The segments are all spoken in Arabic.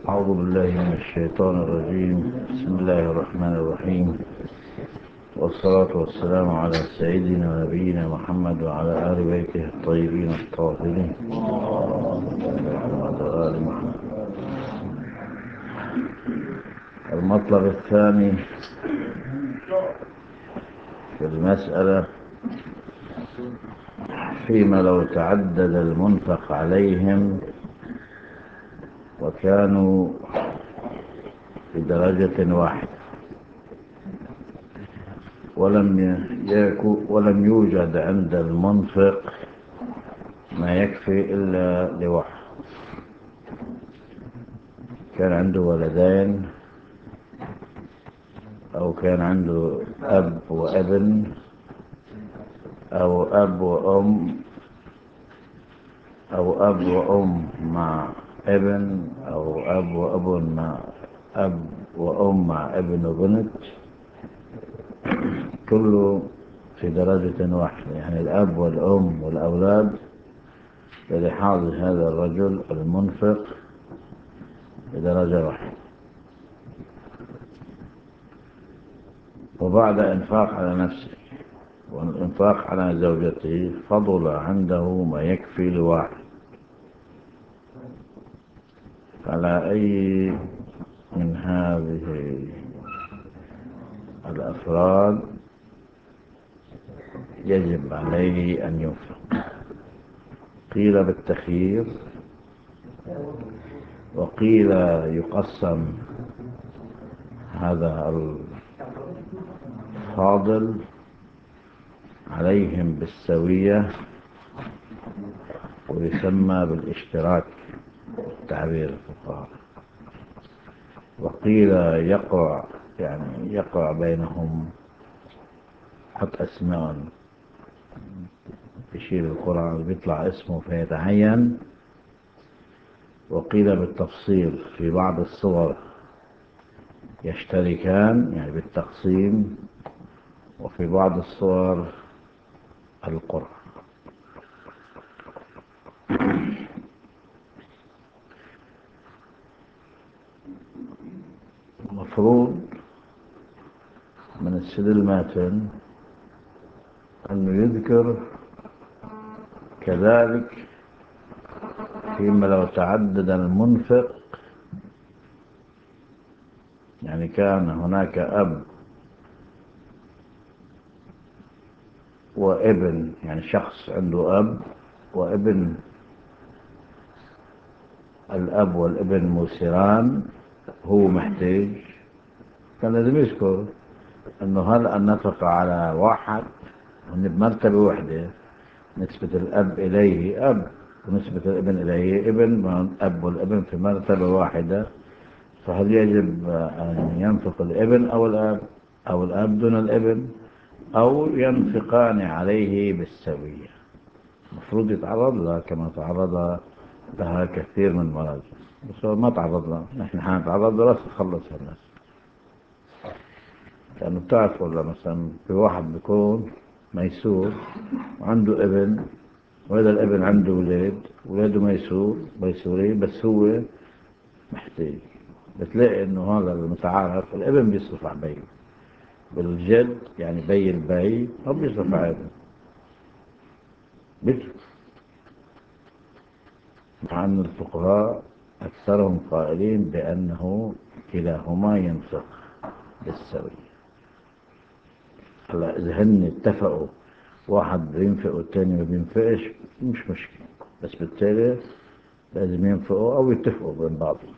أعوذ بالله من الشيطان الرجيم. بسم الله الرحمن الرحيم، والصلاة والسلام على سيدنا ونبينا محمد وعلى آل بيته الطيبين الطاهرين وعلى آل محمد. المطلب الثاني في المسألة: فيما لو تعدد المنفق عليهم وكانوا في درجة واحدة ولم يوجد عند المنفق ما يكفي إلا لواحد. كان عنده ولدين، أو كان عنده أب وابن، أو أب وأم، أو أب وأم مع ابن، أو أب وأب مع أب وأم مع ابن وبنت، كله في درجة واحدة. يعني الأب والأم والأولاد للحاظ هذا الرجل المنفق بدرجة واحدة. وبعد إنفاق على نفسه والإنفاق على زوجته فضل عنده ما يكفي لواحد، على أي من هذه الأفراد يجب عليه أن ينفق؟ قيل بالتخيير، وقيل يقسم هذا الفاضل عليهم بالسوية ويسمى بالاشتراك تعبير الفقهاء. وقيل يقع بينهم، حط اسماء، يشير القرآن بيطلع اسمه فيتعين. وقيل بالتفصيل، في بعض الصور يشتركان يعني بالتقسيم، وفي بعض الصور القرآن. المفروض من السيد الماتن أنه يذكر كذلك فيما لو تعدد المنفق، يعني كان هناك أب وابن، يعني شخص عنده أب وابن، الأب والابن مسران، هو محتاج، كان لازم يذكر أنه هل النفقة على واحد هن بمرتبة واحدة، نسبة الأب إليه أب ونسبة الابن إليه ابن، الأب والابن في مرتبة واحدة، فهل يجب أن ينفق الابن أو الأب، أو الأب دون الابن، أو ينفقان عليه بالسوية؟ المفروض يتعرض لها كما تعرض لها كثير من المراجع، بس هو ما تعرض لها. نحن حنتعرض لها تخلص الناس، لأنه بتعرفوا ولا مثلا في واحد بيكون ميسور وعنده ابن، وهذا الابن عنده ولاد، ولاده ميسورين، بس هو محتاج. بتلاقي انه هذا المتعارف الابن بيصرف على بيه بالجد، يعني بي البي ما بيصرف على ابن، بيصرف. مع أن الفقهاء أكثرهم قائلين بأنه كلاهما ينفق بالسوية. هلا إذا هن اتفقوا واحد بينفق والتاني ما بينفقش مش مشكلة، بس بالتالي لازم ينفقوا أو يتفقوا بين بعضهم.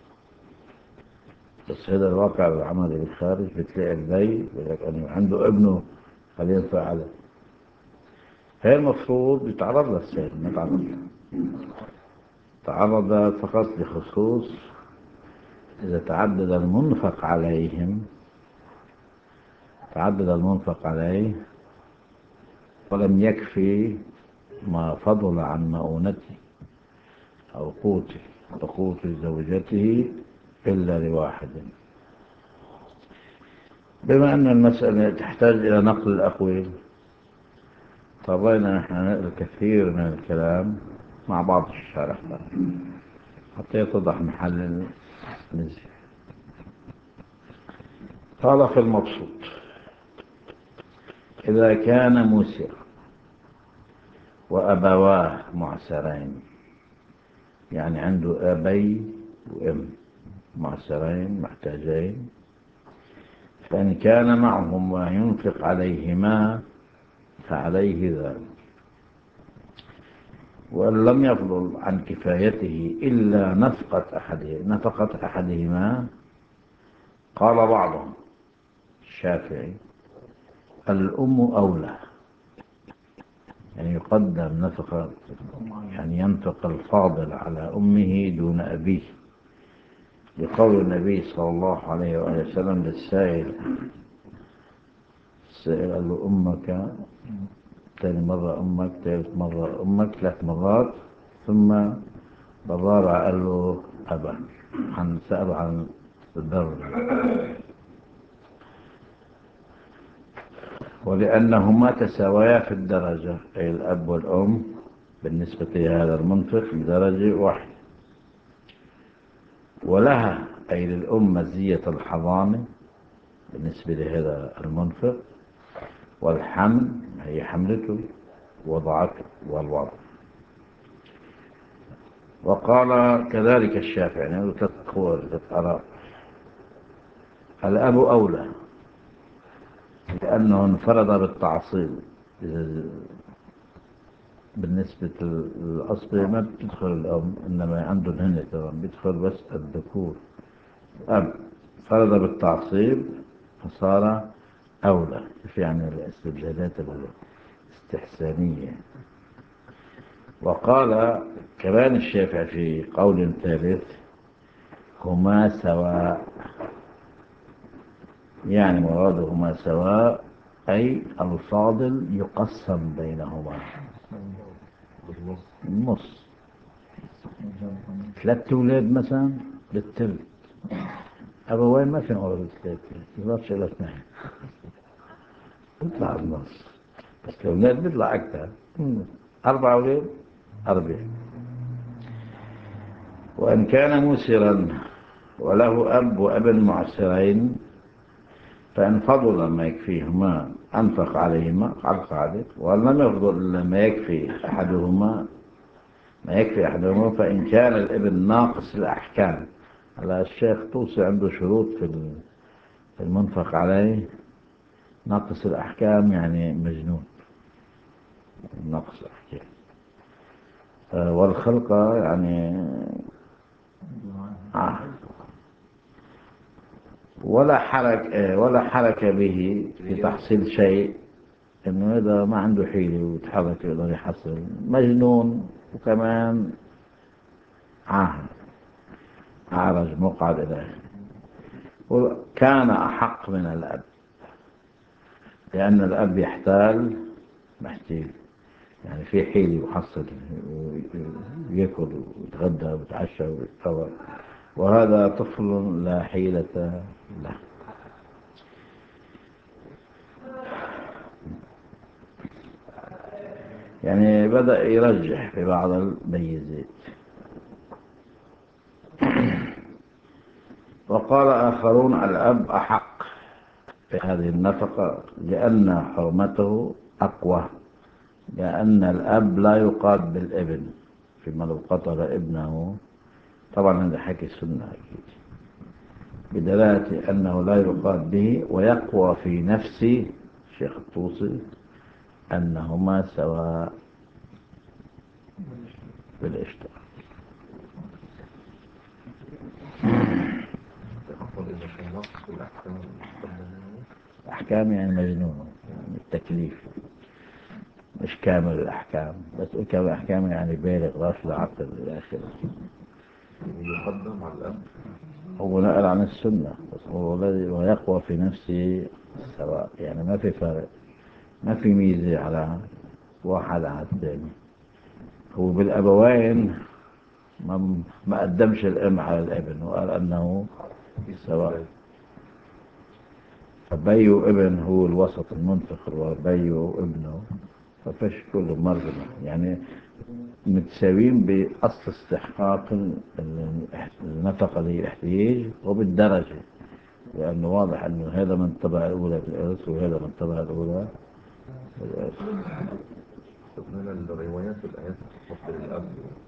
بس هذا الواقع العملي بالخارج، بتلاقي البي يقول لك أنه عنده ابنه خليه ينفق عليه. هي المفروض يتعرض للسيد، ما تعرض فقط بخصوص إذا تعدد المنفق عليه ولم يكفي ما فضل عن مؤونته أو قوت زوجته إلا لواحد. بما أن المسألة تحتاج إلى نقل الأقوال، طبعنا نحن نقل كثير من الكلام مع بعض الشارح حتى يتضح محل نزل. قال في المبسوط: إذا كان موسر وأبواه معسرين، يعني عنده أبي وأم معسرين محتاجين، فإن كان معهم ما ينفق عليهما فعليه ذلك، وإن لم يفضل عن كفايته إلا نفقة أحدهما. قال بعضهم الشافعي: الأم أولى، يعني يقدم نفقة، يعني ينفق الفاضل على أمه دون أبيه، لقول النبي صلى الله عليه وسلم للسائل، قال له: أمك، ثاني مرة أمك، ثالث مرة أمك، 3 مرات، ثم بالرابع قال له: أبا. سأل عن البر، ولأنهما تساويا في الدرجة، أي الأب والأم بالنسبة لهذا المنفق بدرجة واحدة، ولها أي للأم مزية الحضانة بالنسبة لهذا المنفق، والحمل هي حملته، وضعته والوضع. وقال كذلك الشافعي، يعني ثلاث آراء: الأب أولى لأنه انفرد بالتعصيب، بالنسبة للأصل ما بتدخل الأم، إنما عندهم هن طبعا بيدخل بس الذكور. أب فرد بالتعصيب فصار أولى، في يعني الاستدلالات الاستحسانية. وقال كمان الشافعي في قول ثالث: هما سواء، يعني مرادهما سواء أي الفاضل يقسم بينهما النص. 3 أولاد مثلا بالثلث، أبوين ما في أولاد بالثلث، يضافش إلى 2 يطلع النص، بس الأولاد بيطلع أكثر، 4 أولاد 4. وإن كان موسرا وله أب وأب معسرين، فإن فضل ما يكفيهما أنفق عليهما على القاعدة، وإن لم يفضل ما يكفي أحدهما فإن كان الابن ناقص الأحكام. على الشيخ طوسي عنده شروط في المنفق عليه. ناقص الأحكام يعني مجنون، ناقص الأحكام. والخلقة يعني ولا حرك به في تحصيل شيء، إنه إذا ما عنده حيلة ويتحرك يقدر يحصل، مجنون، وكمان عارج مقعد إلى آخره. وكان أحق من الأب، لأن الأب يحتال محتيل، يعني في حيلة يحصل ويأكل ويتغدى ويتعشى ويتطور، وهذا طفل لا حيلة له. يعني بدأ يرجح في بعض الميزات. وقال آخرون: الأب أحق في هذه النفقة لأن حرمته أقوى، لأن الأب لا يقاد بالابن، فيما لو قتل ابنه، طبعا هذا حكي السنة أكيد، بدلالة أنه لا يقاد به، ويقوى في نفس الشيخ الطوسي أنهما سواء بالاشتراك. الأحكام يعني مجنون، يعني التكليف مش كامل الأحكام، بس كامل الأحكام يعني بالغ غافل عقل إلى آخره. يقدم على الأب. هو نقل عن السنة، بس هو الذي ويقوى في نفسه سواء، يعني ما في فرق، ما في ميزة على واحد على الثاني. هو بالأبوين ما قدمش الأم على الابن، وقال أنه سواء. فبي وابن هو الوسط المنفق، وبي وابنه، ففش كله مرغمة، يعني متساويين بأصل استحقاق النفقة للاحتياج وبالدرجة، لأنه واضح أنه هذا من الطبقة الأولى بالإرث وهذا من الطبقة الأولى بالإرث. من الروايات والآيات تفضل الأب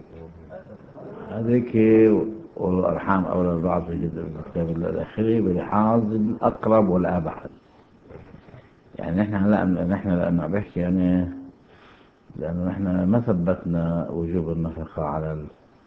هذيك والأرحام أولى البعض في جزء من الكتاب الأخير بلحاظ الأقرب والأبعد. يعني نحن لأنه بحكي يعني لأنه نحن ما ثبتنا وجوب النفقة على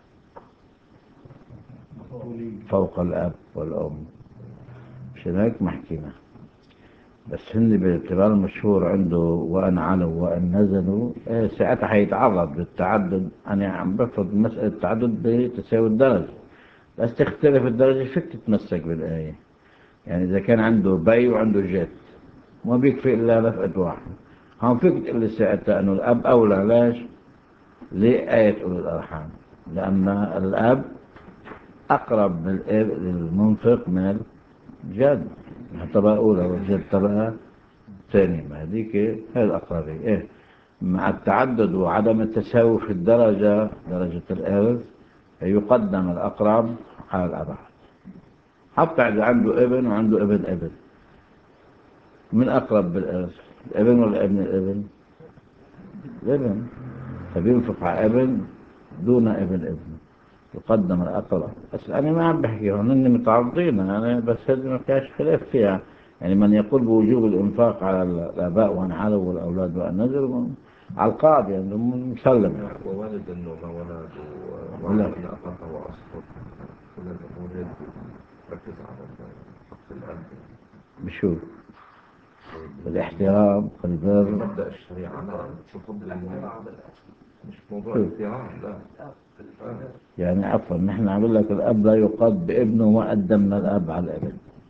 فوق الأب والأم، مشان هيك ما حكينا. بس هن باعتبار المشهور عنده وأن علوا وأن نزلوا ساعتها حيتعرض للتعدد. أنا عم بفرض مسألة التعدد بتساوي الدرجة، بس تختلف الدرجة فيك تتمسك بالآية. يعني إذا كان عنده بي وعنده جد ما بيكفي إلا رفقة واحد، هم فيك تقول لي ساعتها أنه الأب أولى. ليش؟ ليه آية أولي الأرحام؟ لأن الأب أقرب للمنفق من الجد، الطبقة الأولى والجد طبقة ثانية، ما هذيك هي الأقربية. إيه؟ مع التعدد وعدم التساوي في الدرجة، درجة الإرث، يقدم الأقرب على الأبعد. حتى إذا عنده ابن وعنده ابن من أقرب بالإرث، الابن ولا ابن الابن؟ الابن. فبينفق على ابن دون ابن يقدم الأقرب. بس أنا ما عم بحكي هون إني متعرضين، أنا بس هذه ما فيهاش خلاف فيها. يعني من يقول بوجوب الإنفاق على الآباء وأن علوا والأولاد وأن نزلوا على القاضي يعني مسلم. ووالد إنه ما ولد ولا وأن أخاك وأصفر كل الأمور هيك ركز على حق الأب بشوف بالاحترام والبر. مبدأ الشريعة لا شو فضل مش موضوع شوف. الاحترام لا. يعني عفوا نحن عم لك الأب لا يقاد بابنه ما قدمنا الأب على الابن.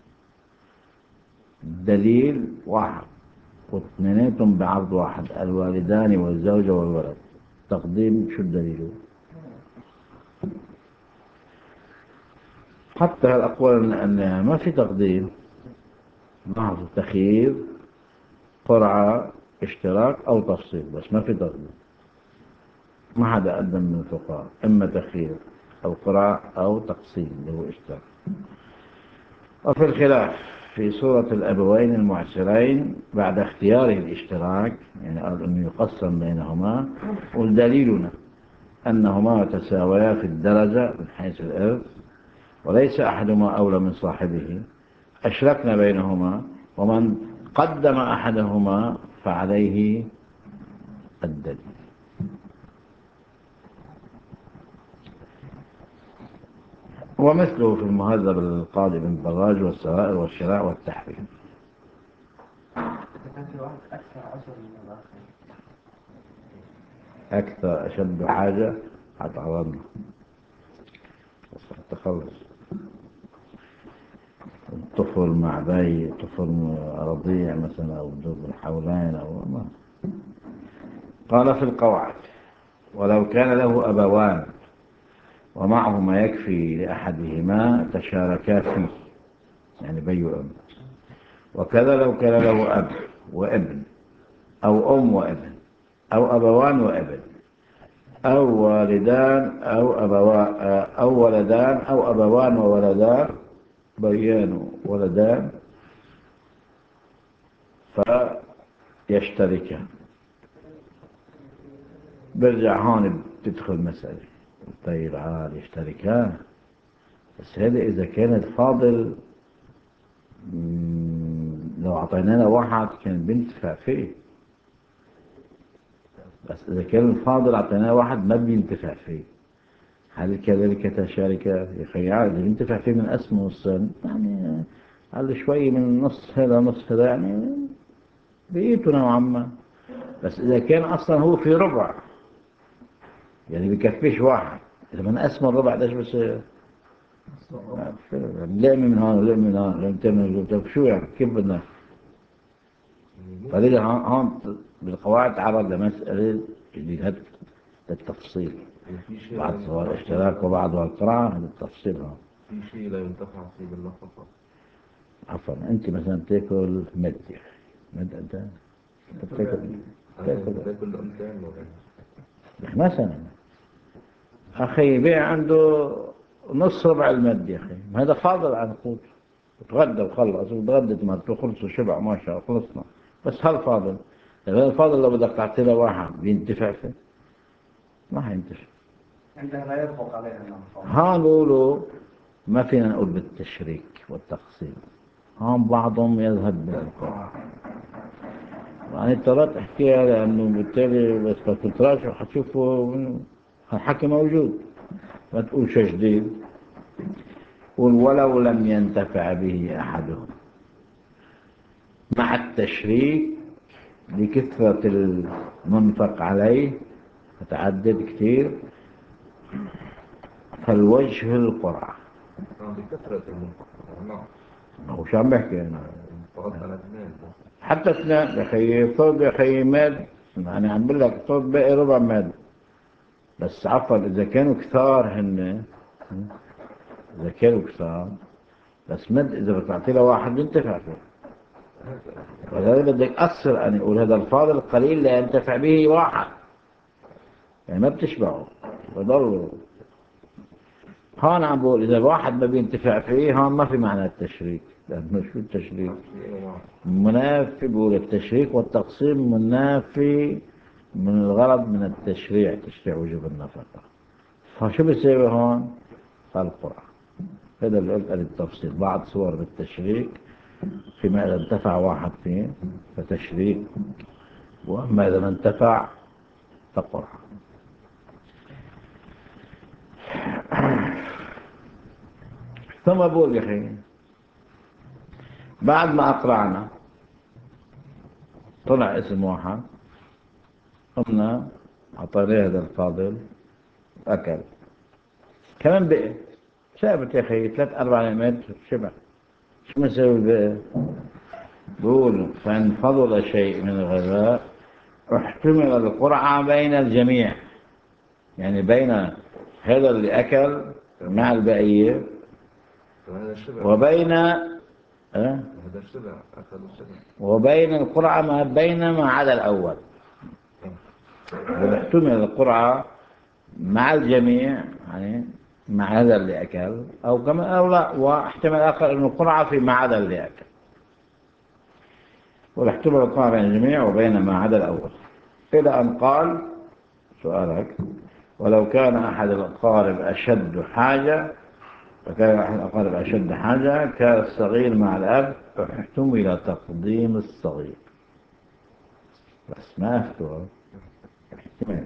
الدليل واحد واثنيناتهم بعرض واحد، الوالدان والزوجة والولد. تقديم شو الدليل؟ حتى الأقوال أن ما في تقديم، محض التخيير، قرعة، اشتراك أو تفصيل، بس ما في تقديم. ما حدا قدم من الفقهاء، إما تخيير أو قرعة أو تقسيم اللي هو اشتراك. وفي الخلاف في صورة الأبوين المعسرين بعد اختياره الاشتراك، يعني قال أنه يقسم بينهما، والدليلنا أنهما تساويا في الدرجة من حيث الإرث وليس أحدهما أولى من صاحبه، أشركنا بينهما، ومن قدم أحدهما فعليه الدليل. ومثله في المهذب القاضي بن براج والسرائر والشراع والتحريم. أكثر أشد حاجة هتعرضنا التخلص. طفل مع باي، طفل رضيع مثلا أو ذو الحولين أو ما. قال في القواعد: ولو كان له أبوان ومعه ما يكفي لأحدهما تشاركا فيه، يعني بي وأم. وكذا لو كان له أب وابن أو أم وابن أو أبوان وابن أو والدان أو ولدان أو أبوان وولدان، بيان ولدان، فيشتركان. برجع هون بتدخل مسألة، طيب عاد يشتركان، بس هذا إذا كان الفاضل لو أعطينانا واحد كان بينتفع فيه، بس إذا كان الفاضل أعطيناه واحد ما بينتفع فيه، هل كذلك تشارك يا أخي؟ عادي بينتفع فيه من اسمه والسن، يعني هذا شوي من نص هذا نص هذا، يعني بقيته نوعا ما. بس إذا كان أصلا هو في ربع، يعني بيكفيش واحد، إذا من اسمه الربع ده بس لقمة من هون ولقمة من هون لقمتين من هون، شو يعني كيف بدنا؟ فلذا هون بالقواعد تعرض لمسألة جديدة التفصيل، بعد سواء الاشتراك وبعض القراءة، هذا التفصيل هون. في شيء لا ينتفع فيه بالنفقة. عفوا أنت مثلا تاكل مد، يا أخي مد أنت بتاكل تاكل لقمتين ولا مثلا أخي بيع عنده نص ربع المد يا أخي، ما هذا فاضل عن قوت، تغدى وخلص وتغدت مرته خلص وشبع ما شاء الله خلصنا، بس هل فاضل؟ طيب هذا الفاضل لو بدك تعطيه واحد بينتفع فيه؟ ما حينتفع. عندها لا يطلق عليها ها نقولوا ما فينا نقول بالتشريك والتقسيم، هون بعضهم يذهب بالقرعة، يعني اضطريت احكيها لانه بالتالي بس بتتراجعوا حتشوفوا الحكي موجود. ما تقول شيء جديد، قل ولو لم ينتفع به احدهم مع التشريك لكثرة المنفق عليه متعدد كثير، فالوجه القرعة. بكثرة المنفق. نعم. هو شو عم بحكي أنا؟ فرض على اثنين بس. حتى اثنين يا أخي، صوب يا أخي ماد، يعني عم بقول لك صوب باقي ربع ماد، بس عفوا إذا كانوا كثار هن، إذا كانوا كثار بس مد إذا بتعطي له واحد بينتفع فيه، ولذلك بدك أكثر أن يقول هذا الفاضل القليل لا ينتفع به واحد، يعني ما بتشبعه بضل. هون عم بقول إذا الواحد ما بينتفع فيه هون ما في معنى التشريك، لأنه شو التشريك؟ منافي، بقول التشريك والتقسيم منافي من الغرض من التشريع، تشريع وجوب النفقة. فشو بيصير هون؟ القرعة. هذا اللي قلت التفصيل، بعض صور بالتشريك فيما إذا انتفع واحد فيه فتشريك، وأما إذا ما انتفع فقرعة. ثم بقول يا أخي بعد ما أقرعنا طلع اسم واحد، قمنا أعطيناه هذا الفاضل أكل كمان بقي، ثابت يا أخي 3-4 نعمات شبع، شو مسوي بقي؟ بقول فإن فضل شيء من الغذاء احتمل القرعة بين الجميع، يعني بين هذا اللي أكل مع البقية وبين هذا الشبع أكل الشبع وبين القرعة ما بين ما عدا الأول، واحتمل القرعة مع الجميع يعني مع هذا اللي أكل، أو كما أو لا، واحتمال آخر أن القرعة في ما عدا اللي أكل، واحتمل القرعة بين الجميع وبين ما عدا الأول، إلى أن قال سؤالك ولو كان أحد الأقارب أشد حاجة، فكان أحد الأقارب أشد حاجة كان الصغير مع الأب، فاحتمل تقديم الصغير، بس ما أفتوى احتمال.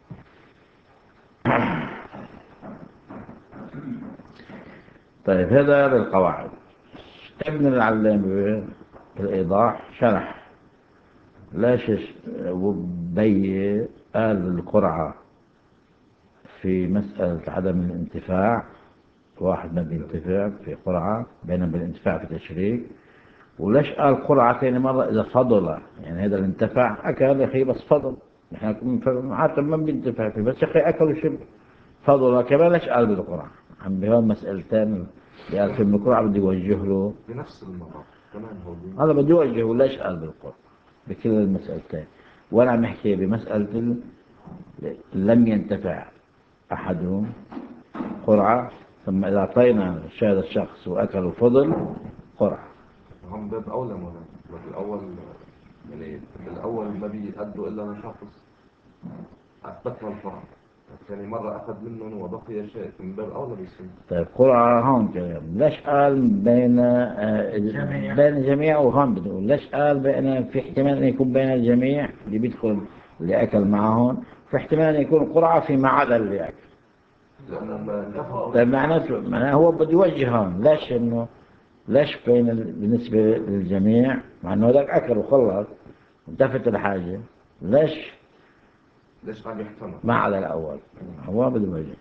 طيب هذا للقواعد. ابن العلام بالإيضاح شرح ليش وبي قال القرعة في مسألة عدم الانتفاع، واحد ما بينتفع في قرعة بينما بالانتفاع في تشريك، وليش قال قرعة ثاني مرة إذا فضل، يعني هذا اللي انتفع أكل يا أخي بس فضل، نحن عادة ما بينتفع فيه بس يا أخي أكل وشرب فضل كمان، ليش قال بالقرعة؟ عم بهون مسألتين قال في القرعة بدي يوجه له بنفس المرة كمان هذا بده يوجهه ليش قال بالقرعة بكل المسألتين، وأنا عم أحكي بمسألة لم ينتفع أحدهم قرعة، ثم إذا أعطينا هذا الشخص وأكل وفضل قرعة. هم باب أولى مولانا، بس الأول يعني الأول ما بيأدوا إلا لشخص أثبتنا الفرع، يعني مرة أخذ منهم وبقي شيء من باب أولى بيصير. طيب قرعة هون كلام ليش قال بين بين الجميع، وهون بنقول ليش قال بين في احتمال أن يكون بين الجميع اللي بيدخل اللي أكل معهم، في احتمال أن يكون قرعة في عدا اللي أكل. لأنهم انتفعوا. طيب معناته هو بده يوجه هون ليش إنه ليش بين بالنسبة للجميع مع إنه هذاك أكل وخلص انتفت الحاجة، ليش عم يحتمل ما عدا الأول؟ هو بده يوجه.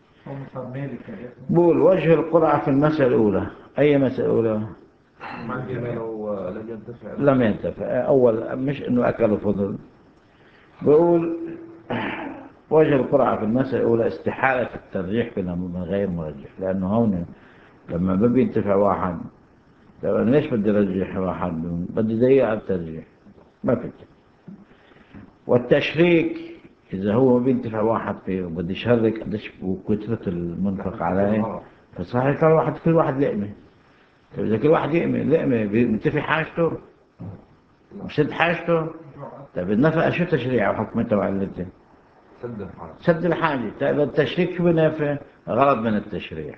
بقول وجه القرعة في المسألة الأولى، أي مسألة أولى؟ لو لم ينتفع لم ينتفع أول، مش إنه أكل وفضل. بقول وجه القرعة في المسألة الأولى استحالة الترجيح بينهم من غير مرجح، لأنه هون لما ما بينتفع واحد، طب أنا ليش بدي أرجح واحد؟ بدي ضيق على الترجيح ما في. والتشريك إذا هو ما بينتفع واحد فيه وبده يشارك قديش وكثرة المنفق عليه، فصحيح كل واحد لقمة. طيب إذا كل واحد لقمة بينتفي حاجته بسد حاجته. طيب النفقة شو تشريع وحكمتها وعلتها؟ سد الحاجة. سد الحاجة. طيب التشريك شو بنافع؟ غرض من التشريع.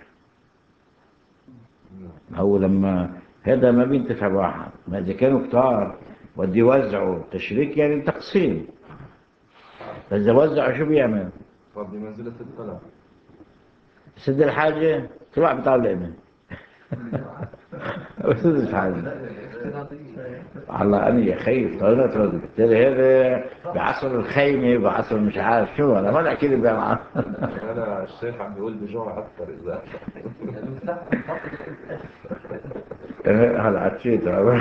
هو لما هذا ما بينتفع واحد، ما إذا كانوا كتار ودي يوزعوا تشريك يعني تقسيم. فإذا وزعوا شو بيعمل؟ صار بمنزلة الطلب. سد الحاجة كل واحد بيطلع لقمة. بسد الحاجة على أني خايف طيب بالتالي هذا بعصر الخيمة بعصر مش عارف شو أنا ما نحكي لي بقى. أنا الشيخ عم بيقول بجوع أكثر إذا هلا عشيت.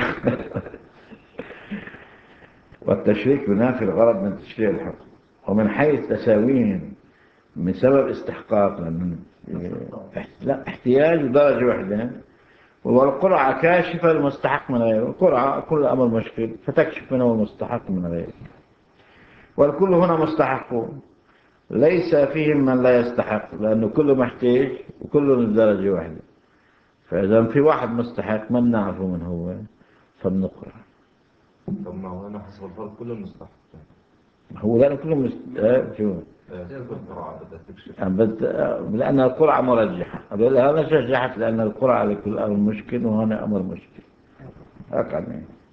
والتشريك ينافي الغرض من تشريع الحكم، ومن حيث تساويهم من سبب استحقاق لأنه لا احتياج درجة واحدة. والقرعة كاشفة المستحق من غيره. القرعة كل أمر مشكل فتكشف منه المستحق من غيره. والكل هنا مستحقون ليس فيهم من لا يستحق، لأنه كله محتاج وكله من درجة واحدة. فإذا في واحد مستحق ما نعرفه من هو فبنقرأ. طب ما هو أنا حسب الفرق كله مستحق. هو لأنه كله شو كيف القرعة بدها تكشف؟ لأن القرعة مرجحة. أقول هذا رجحت لأن القرعة لكل أمر مشكل وهنا أمر مشكل أقل.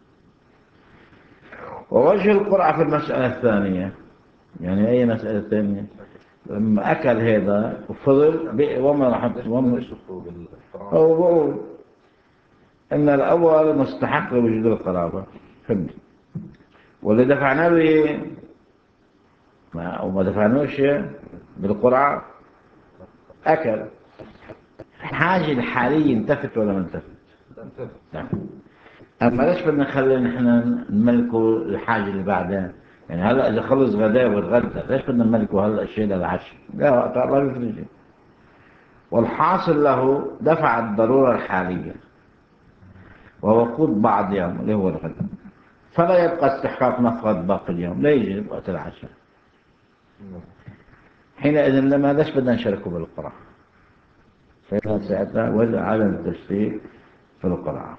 ووجه القرعة في المسألة الثانية، يعني أي مسألة ثانية لما أكل هذا وفضل وما راح هو بقول إن الأول مستحق لوجود القرابة فهمت. واللي دفعنا به وما دفعناش بالقرعة أكل. الحاجة الحالية انتفت ولا ما انتفت؟ لا. أما ليش بدنا نخلي نحن نملكه الحاجة اللي بعدها؟ يعني هلا إذا خلص غداء وتغدى ليش بدنا نملكه هلا الشيء للعشاء؟ لا طبعا ما بيفرق. والحاصل له دفع الضرورة الحالية ووقود بعض يوم اللي هو الغداء، فلا يبقى استحقاق نفقة باقي اليوم لا يجي وقت العشاء. حينئذ لما ليش بدنا نشاركه بالقرعة؟ فإذا ساعتها وجه عدم التشريك في القرعة.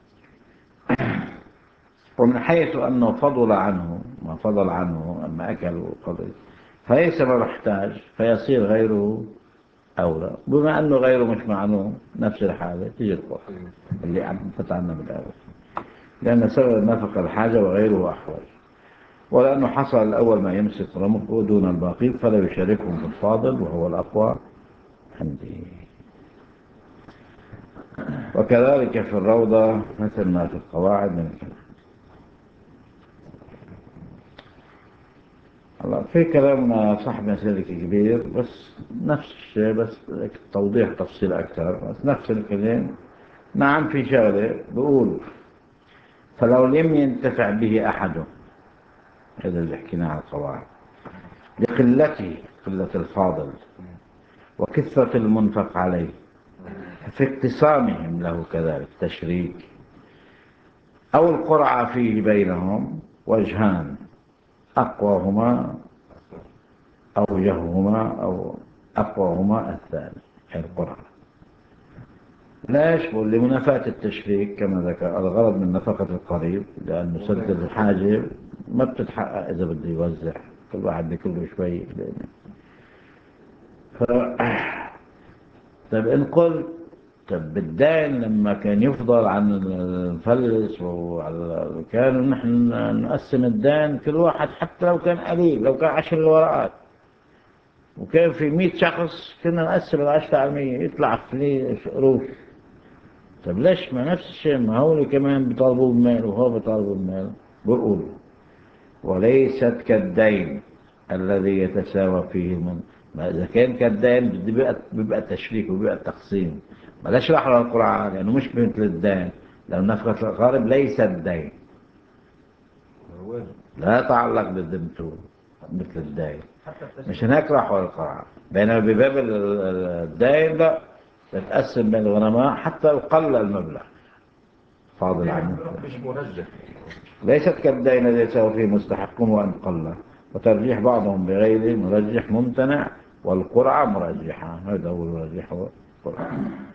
ومن حيث أنه فضل عنه ما فضل عنه أما أكل وفضل فليس ما محتاج فيصير غيره أولى. بما أنه غيره مش معلوم نفس الحالة تيجي القرعة اللي عم فتعنا بالأول، لأن سبب النفقة الحاجة وغيره أحوج. ولأنه حصل الأول ما يمسك رمقه دون الباقي فلا يشاركهم في الفاضل وهو الأقوى عندي. وكذلك في الروضة مثل ما في القواعد من الله في كلام صاحب مسألة كبير بس نفس الشيء بس توضيح تفصيل أكثر بس نفس الكلام. نعم في شغلة بقول فلو لم ينتفع به أحد، هذا اللي حكينا عن القواعد، لقلته قلة الفاضل وكثرة المنفق عليه في اقتسامهم له كذلك تشريك أو القرعة فيه بينهم وجهان أقواهما أوجههما أو أقواهما الثاني القرعة. ليش؟ لمنافاة التشريك كما ذكر الغرض من نفقة القريب لأنه سد الحاجة ما بتتحقق إذا بده يوزع كل واحد بكل شوي. طيب إن قلت طب بالدين لما كان يفضل عن المفلس كانوا نحن نقسم الدين كل واحد حتى لو كان قليل لو كان 10 ورقات وكان في 100 شخص كنا نقسم 10% يطلع فلوس قروش. طب ليش ما نفس الشيء ما هو كمان بيطالبوا بالمال وهو بيطالبوا بالمال. بقول وليست كالدين الذي يتساوى فيه المن. ما إذا كان كالدين بيبقى التشريك وبيبقى التقسيم بلاش رحلة القرعة لأنه مش مثل الدين. لو نفقة الأقارب ليس الدين لا يتعلق بالذمته مثل الدين مش هناك راحوا القرعة. بينما بباب الدين لا تتقسم بين الغنماء حتى لو قل المبلغ فاضل عنه. مش مرجح. ليست كالدين الذي يساوي فيه مستحقون وأن قل وترجيح بعضهم بغيره مرجح ممتنع، والقرعة مرجحة. هذا هو المرجح، هو القرعة.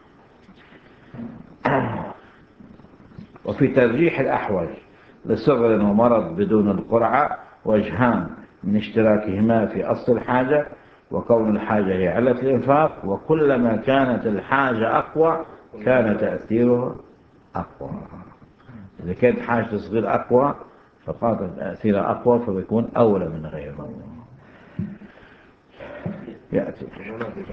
وفي ترجيح الأحوج لصغر ومرض بدون القرعة وجهان من اشتراكهما في أصل الحاجة وكون الحاجة هي علة الإنفاق، وكلما كانت الحاجة أقوى كان تأثيره أقوى. إذا كانت حاجة صغير أقوى فقاطع تأثيرها أقوى فبيكون أولى من غيره. يأتي